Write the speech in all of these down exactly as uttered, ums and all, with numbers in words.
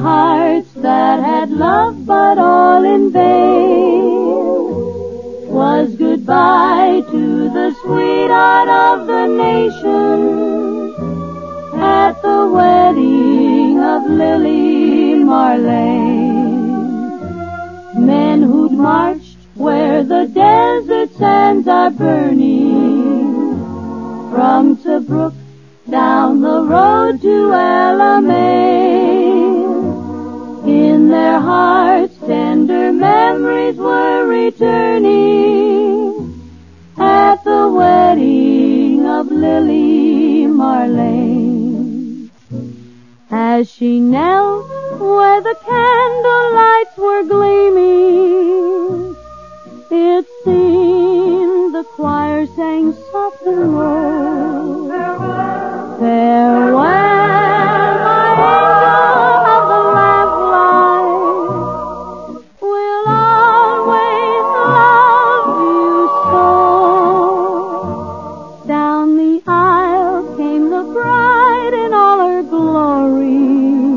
hearts that had loved but all in vain, 'twas goodbye to the sweetheart of the nation at the wedding of Lily Marlene. Men who'd marched where the desert sands are burning, from Tobruk down the road to Alamein, in their hearts tender memories were returning at the wedding of Lily Marlene. As she knelt where the candle lights were gleaming, it seemed the choir sang soft and low, farewell, my angel of the lamplight, we'll always love you so. Down the aisle came the bride in all her glory,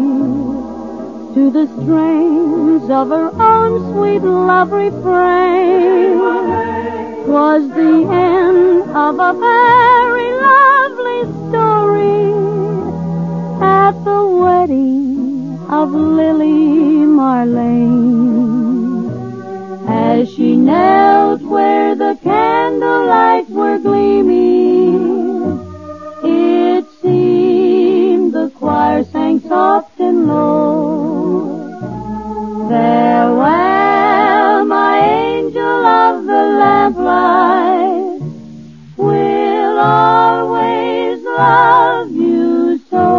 to the strains of her own sweet love refrain. 'Twas the end of a very lovely story at the wedding of Lily Marlene. As she knelt where the candlelights were gleaming, it seemed the choir sang soft and low, farewell, my angel of the lamplight, we'll always love you so.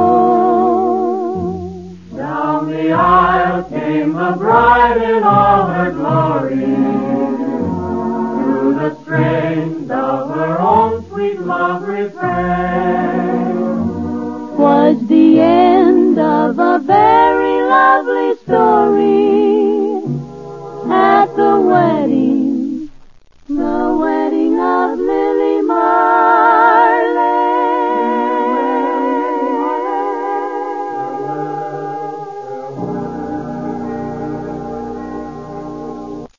Down the aisle came the bride in all her glory, through the strains of her own sweet love refrain. 'Twas the end of a very lovely story at the wedding